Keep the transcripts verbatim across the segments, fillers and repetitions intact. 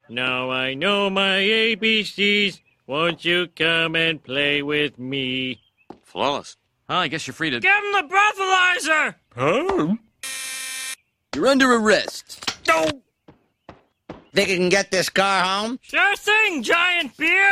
Now I know my A B Cs. Won't you come and play with me? Flawless. Well, I guess you're free to... Give him the breathalyzer! Huh? You're under arrest. No! Think you can get this car home? Sure thing, giant beer!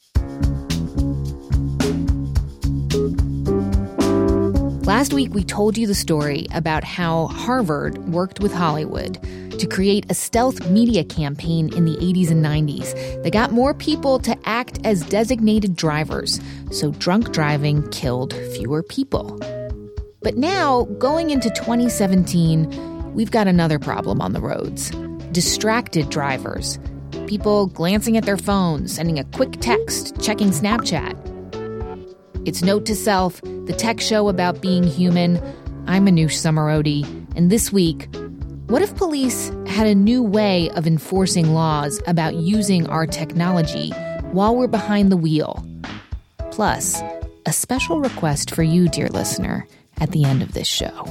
Last week, we told you the story about how Harvard worked with Hollywood to create a stealth media campaign in the eighties and nineties that got more people to act as designated drivers, so drunk driving killed fewer people. But now, going into twenty seventeen, we've got another problem on the roads. Distracted drivers. People glancing at their phones, sending a quick text, checking Snapchat. It's Note to Self, the tech show about being human. I'm Manoush Zomorodi, and this week, what if police had a new way of enforcing laws about using our technology while we're behind the wheel? Plus, a special request for you, dear listener, at the end of this show.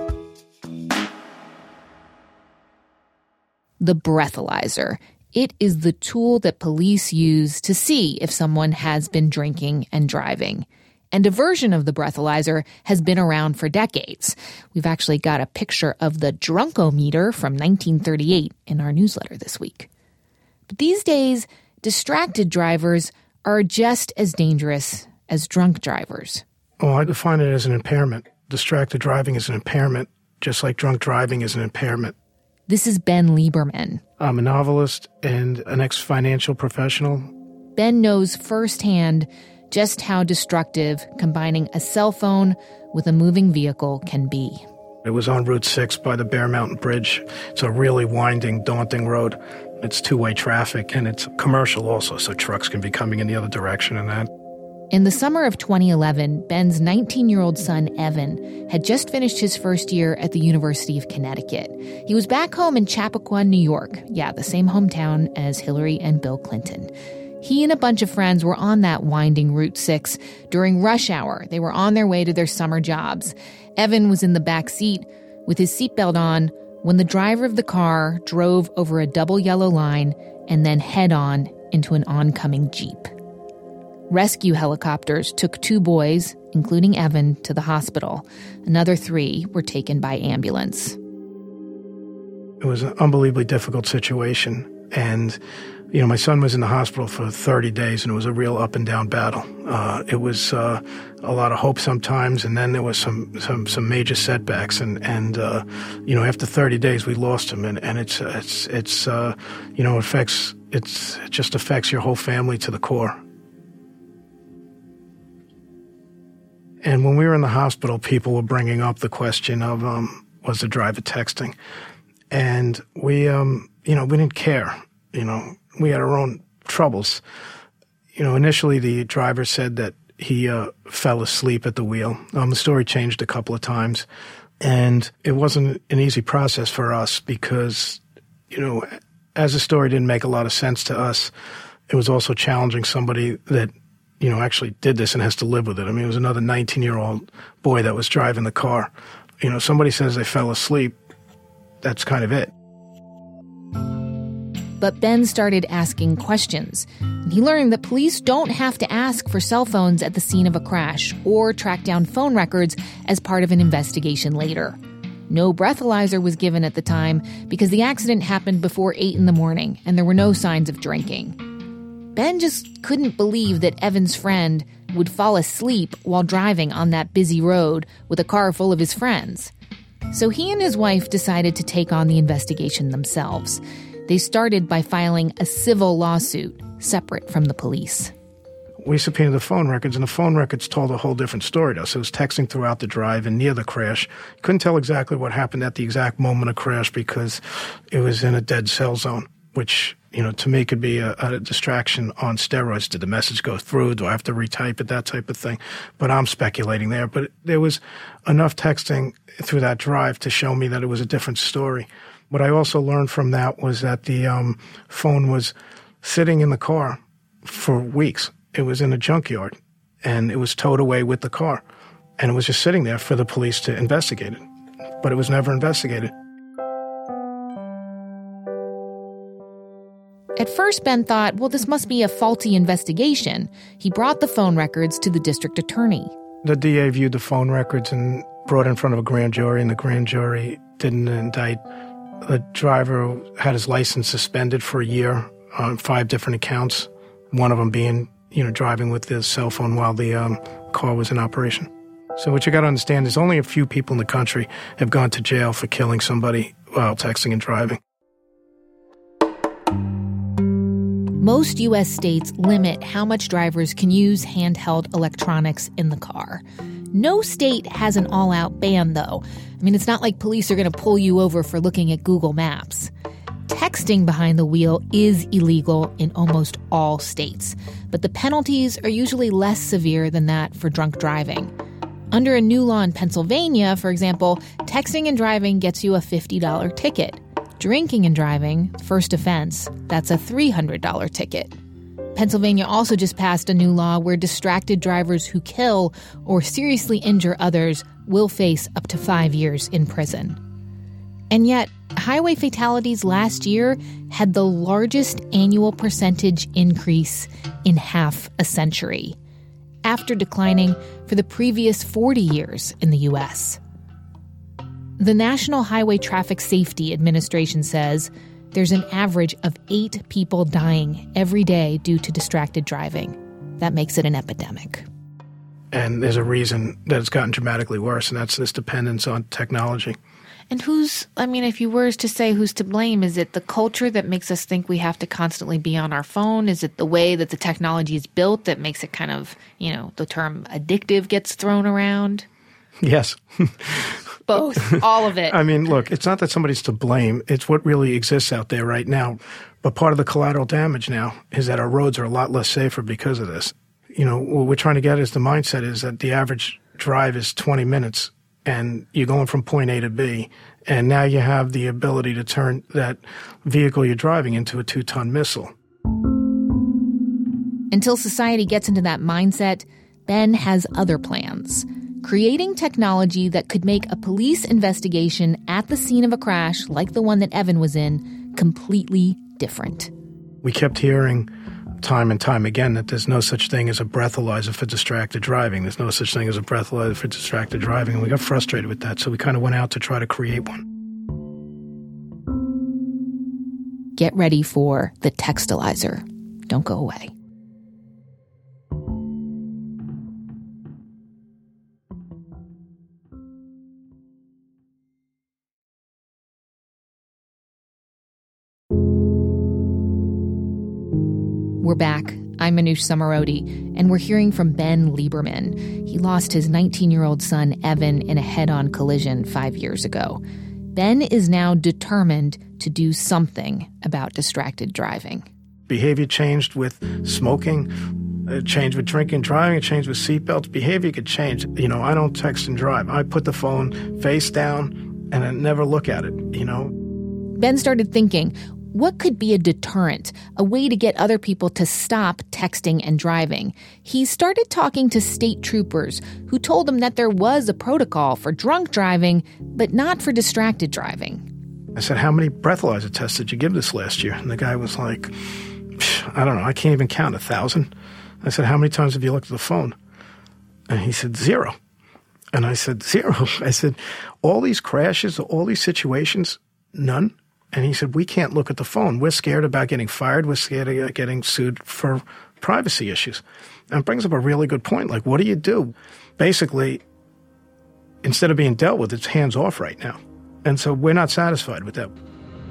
The breathalyzer. It is the tool that police use to see if someone has been drinking and driving. And a version of the breathalyzer has been around for decades. We've actually got a picture of the Drunkometer from nineteen thirty-eight in our newsletter this week. But these days, distracted drivers are just as dangerous as drunk drivers. Oh, I define it as an impairment. Distracted driving is an impairment, just like drunk driving is an impairment. This is Ben Lieberman. I'm a novelist and an ex-financial professional. Ben knows firsthand just how destructive combining a cell phone with a moving vehicle can be. It was on Route six by the Bear Mountain Bridge. It's a really winding, daunting road. It's two-way traffic, and it's commercial also, so trucks can be coming in the other direction and that. In the summer of twenty eleven, Ben's nineteen-year-old son, Evan, had just finished his first year at the University of Connecticut. He was back home in Chappaqua, New York. Yeah, the same hometown as Hillary and Bill Clinton. He and a bunch of friends were on that winding Route six during rush hour. They were on their way to their summer jobs. Evan was in the back seat with his seatbelt on when the driver of the car drove over a double yellow line and then head-on into an oncoming Jeep. Rescue helicopters took two boys, including Evan, to the hospital. Another three were taken by ambulance. It was an unbelievably difficult situation. And, you know, my son was in the hospital for thirty days, and it was a real up and down battle. Uh, it was uh, a lot of hope sometimes, and then there was some some, some major setbacks. And, and uh, you know, after thirty days, we lost him. And, and it's, it's, it's uh, you know, it affects, it's, it just affects your whole family to the core. And when we were in the hospital, people were bringing up the question of, um, was the driver texting? And we, um, you know, we didn't care. You know, we had our own troubles. You know, initially the driver said that he uh, fell asleep at the wheel. Um, the story changed a couple of times. And it wasn't an easy process for us because, you know, as the story didn't make a lot of sense to us, it was also challenging somebody that, you know, actually did this and has to live with it. I mean, it was another nineteen-year-old boy that was driving the car. You know, somebody says they fell asleep, that's kind of it. But Ben started asking questions. He learned that police don't have to ask for cell phones at the scene of a crash or track down phone records as part of an investigation later. No breathalyzer was given at the time because the accident happened before eight in the morning and there were no signs of drinking. Ben just couldn't believe that Evan's friend would fall asleep while driving on that busy road with a car full of his friends. So he and his wife decided to take on the investigation themselves. They started by filing a civil lawsuit separate from the police. We subpoenaed the phone records, and the phone records told a whole different story to us. It was texting throughout the drive and near the crash. Couldn't tell exactly what happened at the exact moment of crash because it was in a dead cell zone, which, you know, to me could be a, a distraction on steroids. Did the message go through? Do I have to retype it? That type of thing. But I'm speculating there. But there was enough texting through that drive to show me that it was a different story. What I also learned from that was that the um, phone was sitting in the car for weeks. It was in a junkyard, and it was towed away with the car. And it was just sitting there for the police to investigate it. But it was never investigated. At first, Ben thought, well, this must be a faulty investigation. He brought the phone records to the district attorney. The D A viewed the phone records and brought it in front of a grand jury, and the grand jury didn't indict. The driver had his license suspended for a year on five different accounts, one of them being, you know, driving with his cell phone while the um, car was in operation. So what you got to understand is only a few people in the country have gone to jail for killing somebody while texting and driving. Most U S states limit how much drivers can use handheld electronics in the car. No state has an all-out ban, though. I mean, it's not like police are going to pull you over for looking at Google Maps. Texting behind the wheel is illegal in almost all states, but the penalties are usually less severe than that for drunk driving. Under a new law in Pennsylvania, for example, texting and driving gets you a fifty dollars ticket. Drinking and driving, first offense, that's a three hundred dollars ticket. Pennsylvania also just passed a new law where distracted drivers who kill or seriously injure others will face up to five years in prison. And yet, highway fatalities last year had the largest annual percentage increase in half a century, after declining for the previous forty years in the U S. The National Highway Traffic Safety Administration says there's an average of eight people dying every day due to distracted driving. That makes it an epidemic. And there's a reason that it's gotten dramatically worse, and that's this dependence on technology. And who's, I mean, if you were to say who's to blame, is it the culture that makes us think we have to constantly be on our phone? Is it the way that the technology is built that makes it kind of, you know, the term addictive gets thrown around? Yes. Both, all of it. I mean, look, it's not that somebody's to blame. It's what really exists out there right now. But part of the collateral damage now is that our roads are a lot less safer because of this. You know, what we're trying to get is the mindset is that the average drive is twenty minutes, and you're going from point A to B, and now you have the ability to turn that vehicle you're driving into a two-ton missile. Until society gets into that mindset, Ben has other plans. Creating technology that could make a police investigation at the scene of a crash, like the one that Evan was in, completely different. We kept hearing time and time again that there's no such thing as a breathalyzer for distracted driving. There's no such thing as a breathalyzer for distracted driving. And we got frustrated with that, so we kind of went out to try to create one. Get ready for the Textalyzer. Don't go away. We're back. I'm Manoush Zomorodi, and we're hearing from Ben Lieberman. He lost his nineteen-year-old son, Evan, in a head-on collision five years ago. Ben is now determined to do something about distracted driving. Behavior changed with smoking, it changed with drinking, driving, it changed with seatbelts. Behavior could change. You know, I don't text and drive. I put the phone face down and I never look at it, you know. Ben started thinking, what could be a deterrent, a way to get other people to stop texting and driving? He started talking to state troopers who told him that there was a protocol for drunk driving, but not for distracted driving. I said, how many breathalyzer tests did you give this last year? And the guy was like, I don't know, I can't even count, a thousand. I said, how many times have you looked at the phone? And he said, zero. And I said, zero. I said, all these crashes, all these situations, none. And he said, we can't look at the phone. We're scared about getting fired. We're scared of getting sued for privacy issues. And it brings up a really good point. Like, what do you do? Basically, instead of being dealt with, it's hands off right now. And so we're not satisfied with that.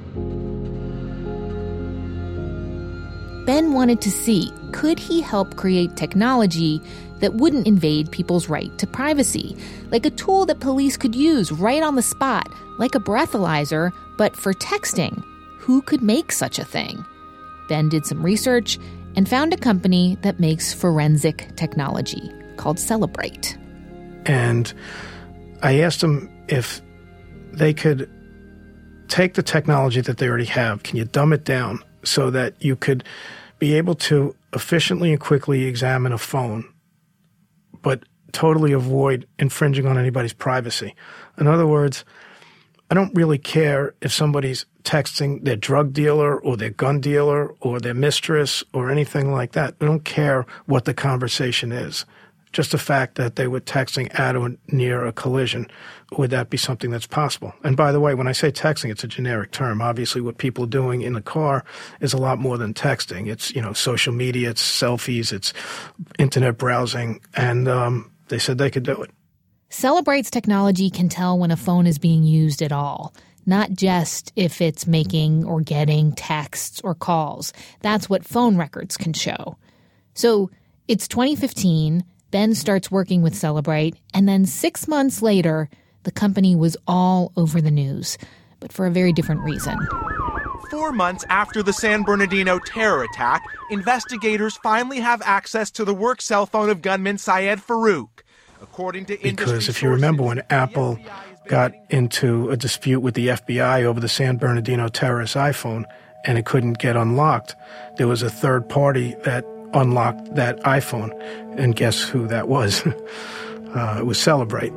Ben wanted to see, could he help create technology that wouldn't invade people's right to privacy, like a tool that police could use right on the spot, like a breathalyzer, but for texting. Who could make such a thing? Ben did some research and found a company that makes forensic technology called Cellebrate. And I asked them if they could take the technology that they already have, can you dumb it down so that you could be able to efficiently and quickly examine a phone, but totally avoid infringing on anybody's privacy? In other words, I don't really care if somebody's texting their drug dealer or their gun dealer or their mistress or anything like that. We don't care what the conversation is. Just the fact that they were texting at or near a collision, would that be something that's possible? And by the way, when I say texting, it's a generic term. Obviously, what people are doing in the car is a lot more than texting. It's, you know, social media, it's selfies, it's internet browsing, and um, they said they could do it. Cellebrite's technology can tell when a phone is being used at all, not just if it's making or getting texts or calls. That's what phone records can show. So it's twenty fifteen. Ben starts working with Cellebrite, and then six months later, the company was all over the news, but for a very different reason. Four months after the San Bernardino terror attack, investigators finally have access to the work cell phone of gunman Syed Farook. According to because if you remember when Apple got into a dispute with the F B I over the San Bernardino terrorist iPhone and it couldn't get unlocked, there was a third party that unlocked that iPhone, and guess who that was? uh, it was Cellebrite.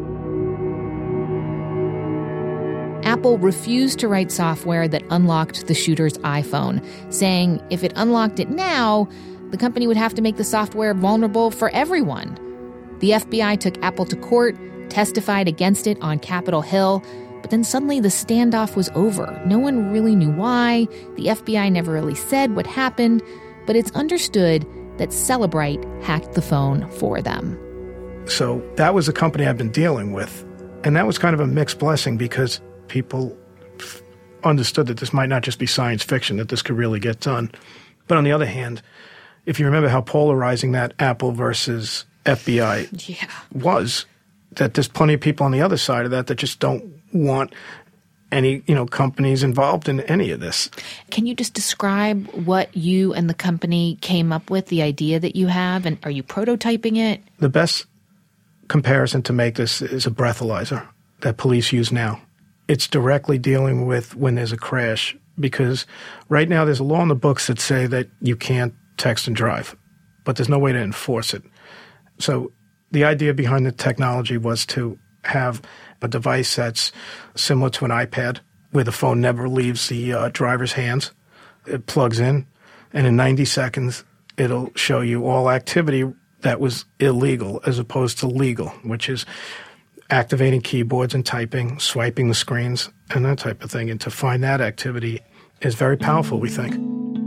Apple refused to write software that unlocked the shooter's iPhone, saying if it unlocked it now, the company would have to make the software vulnerable for everyone. The F B I took Apple to court, testified against it on Capitol Hill, but then suddenly the standoff was over. No one really knew why. The F B I never really said what happened, but it's understood that Cellebrite hacked the phone for them. So that was the company I've been dealing with. And that was kind of a mixed blessing because people understood that this might not just be science fiction, that this could really get done. But on the other hand, if you remember how polarizing that Apple versus F B I yeah. was, that there's plenty of people on the other side of that that just don't want any, you know, companies involved in any of this. Can you just describe what you and the company came up with, the idea that you have, and are you prototyping it? The best comparison to make this is a breathalyzer that police use now. It's directly dealing with when there's a crash, because right now there's a law in the books that say that you can't text and drive, but there's no way to enforce it. So the idea behind the technology was to have a device that's similar to an iPad, where the phone never leaves the uh, driver's hands. It plugs in, and in ninety seconds, it'll show you all activity that was illegal as opposed to legal, which is activating keyboards and typing, swiping the screens, and that type of thing. And to find that activity is very powerful, we think.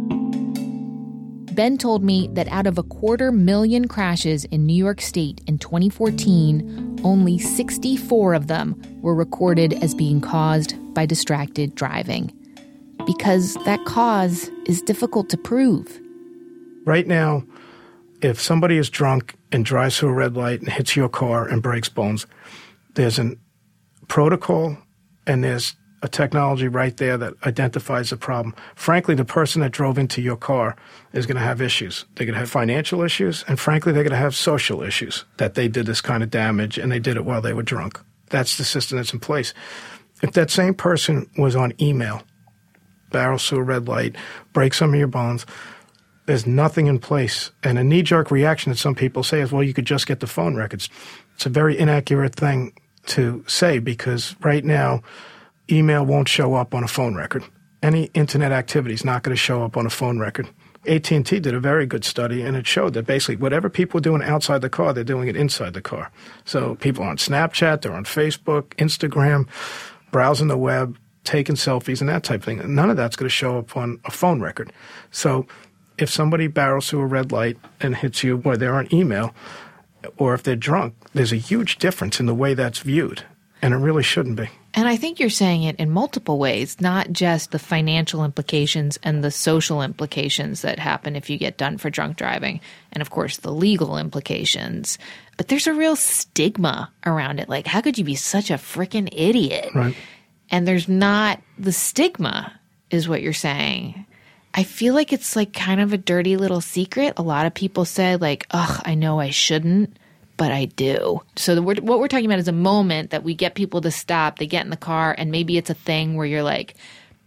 Ben told me that out of a quarter million crashes in New York State in twenty fourteen, only sixty-four of them were recorded as being caused by distracted driving. Because that cause is difficult to prove. Right now, if somebody is drunk and drives through a red light and hits your car and breaks bones, there's a protocol and there's a technology right there that identifies the problem. Frankly, the person that drove into your car is going to have issues. They're going to have financial issues, and frankly, they're going to have social issues, that they did this kind of damage and they did it while they were drunk. That's the system that's in place. If that same person was on email, barrels through a red light, breaks some of your bones, there's nothing in place. And a knee-jerk reaction that some people say is, well, you could just get the phone records. It's a very inaccurate thing to say, because right now, email won't show up on a phone record. Any internet activity is not going to show up on a phone record. A T and T did a very good study, and it showed that basically whatever people are doing outside the car, they're doing it inside the car. So people are on Snapchat, they're on Facebook, Instagram, browsing the web, taking selfies and that type of thing. None of that's going to show up on a phone record. So if somebody barrels through a red light and hits you while they're on email, or if they're drunk, there's a huge difference in the way that's viewed, and it really shouldn't be. And I think you're saying it in multiple ways, not just the financial implications and the social implications that happen if you get done for drunk driving, and of course the legal implications. But there's a real stigma around it. Like, how could you be such a freaking idiot? Right. And there's not the stigma, is what you're saying. I feel like it's like kind of a dirty little secret. A lot of people say like, ugh, I know I shouldn't, but I do. So the, what we're talking about is a moment that we get people to stop, they get in the car, and maybe it's a thing where you're like,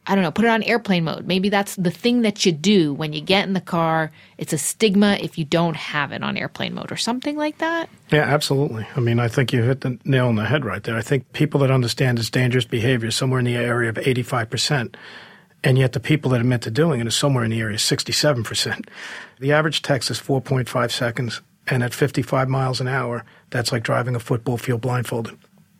I don't know, put it on airplane mode. Maybe that's the thing that you do when you get in the car. It's a stigma if you don't have it on airplane mode or something like that. Yeah, absolutely. I mean, I think you hit the nail on the head right there. I think people that understand it's dangerous behavior is somewhere in the area of eighty-five percent. And yet the people that admit to doing it is somewhere in the area of sixty-seven percent. The average text is four point five seconds. And at fifty-five miles an hour, that's like driving a football field blindfolded.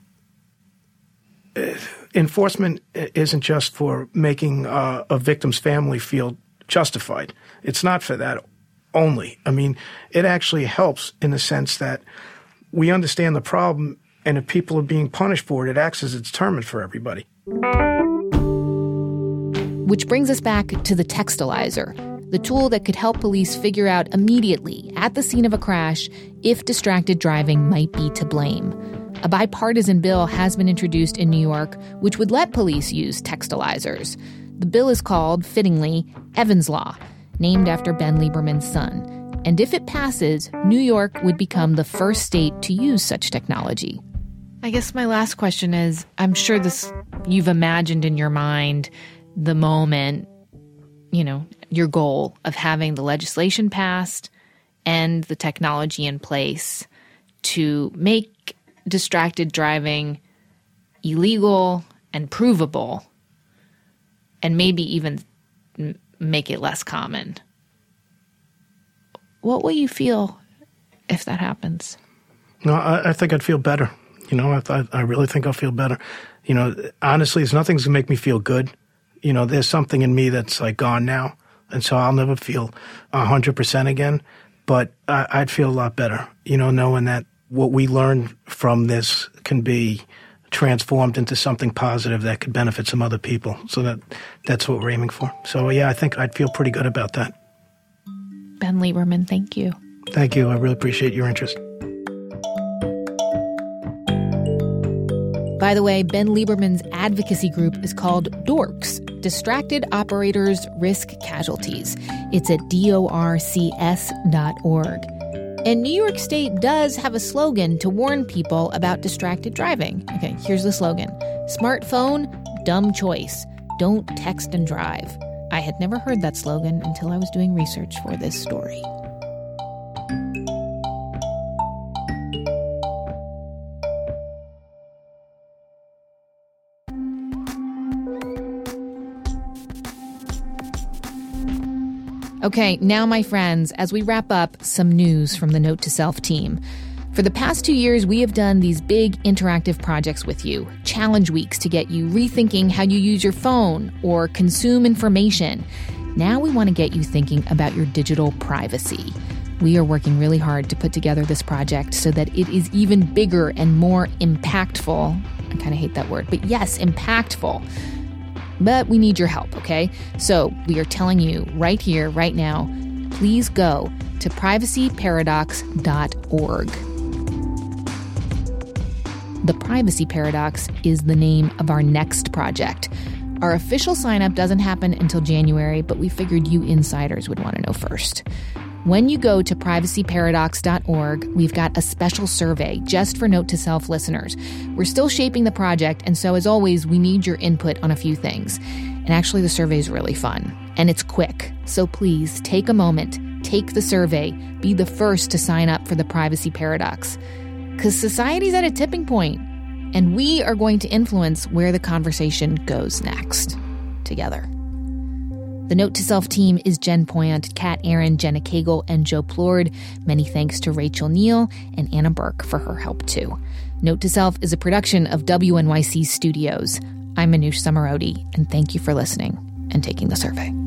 Uh, enforcement isn't just for making uh, a victim's family feel justified. It's not for that only. I mean, it actually helps in the sense that we understand the problem, and if people are being punished for it, it acts as a deterrent for everybody. Which brings us back to the Textalyzer, the tool that could help police figure out immediately at the scene of a crash if distracted driving might be to blame. A bipartisan bill has been introduced in New York which would let police use Textalyzers. The bill is called, fittingly, Evans Law, named after Ben Lieberman's son. And if it passes, New York would become the first state to use such technology. I guess my last question is, I'm sure this you've imagined in your mind the moment, you know, your goal of having the legislation passed and the technology in place to make distracted driving illegal and provable, and maybe even m- make it less common. What will you feel if that happens? No, I, I think I'd feel better. You know, I, I really think I'll feel better. You know, honestly, it's nothing's going to make me feel good. You know, there's something in me that's like gone now. And so I'll never feel one hundred percent again. But I, I'd feel a lot better, you know, knowing that what we learned from this can be transformed into something positive that could benefit some other people. So that that's what we're aiming for. So, yeah, I think I'd feel pretty good about that. Ben Lieberman, thank you. Thank you. I really appreciate your interest. By the way, Ben Lieberman's advocacy group is called DORCS, Distracted Operators Risk Casualties. It's at D O R C S dot org. And New York State does have a slogan to warn people about distracted driving. Okay, here's the slogan. Smartphone, dumb choice. Don't text and drive. I had never heard that slogan until I was doing research for this story. Okay, now, my friends, as we wrap up, some news from the Note to Self team. For the past two years, we have done these big interactive projects with you, challenge weeks to get you rethinking how you use your phone or consume information. Now we want to get you thinking about your digital privacy. We are working really hard to put together this project so that it is even bigger and more impactful. I kind of hate that word, but yes, impactful. But we need your help, okay? So we are telling you right here, right now, please go to privacy paradox dot org. The Privacy Paradox is the name of our next project. Our official sign-up doesn't happen until January, but we figured you insiders would want to know first. When you go to privacy paradox dot org, we've got a special survey just for Note to Self listeners. We're still shaping the project, and so as always, we need your input on a few things. And actually, the survey is really fun, and it's quick. So please, take a moment, take the survey, be the first to sign up for the Privacy Paradox. Because society's at a tipping point, and we are going to influence where the conversation goes next, together. The Note to Self team is Jen Poyant, Kat Aaron, Jenna Cagle, and Joe Plord. Many thanks to Rachel Neal and Anna Burke for her help, too. Note to Self is a production of W N Y C Studios. I'm Manoush Zomorodi, and thank you for listening and taking the survey.